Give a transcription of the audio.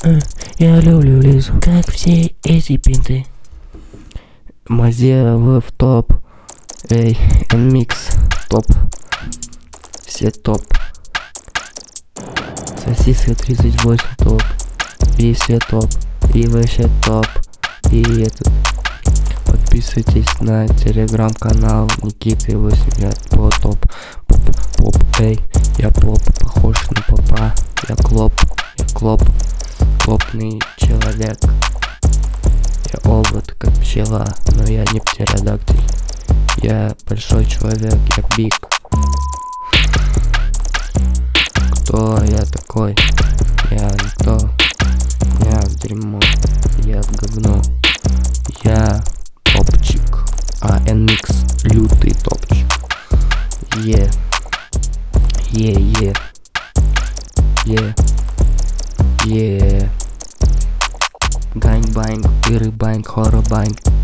Я люблю лизу, как все эти пинты. Мазе в топ. Эй, микс топ. Все топ. Сосиска 38 топ. И все топ. И вообще топ. И этот. Подписывайтесь на телеграм-канал Никиты 80 по топ. Поп, эй, я поп, похож на попа. Я клоп, клопный человек. Я овод, как пчела, но я не птеродактиль. Я большой человек, я биг. Кто я такой? Я никто. Я дерьмо. Я говно. Я топчик. А NMix лютый топчик. Е. Ганг-банг, иры-банг, хоррор-банг.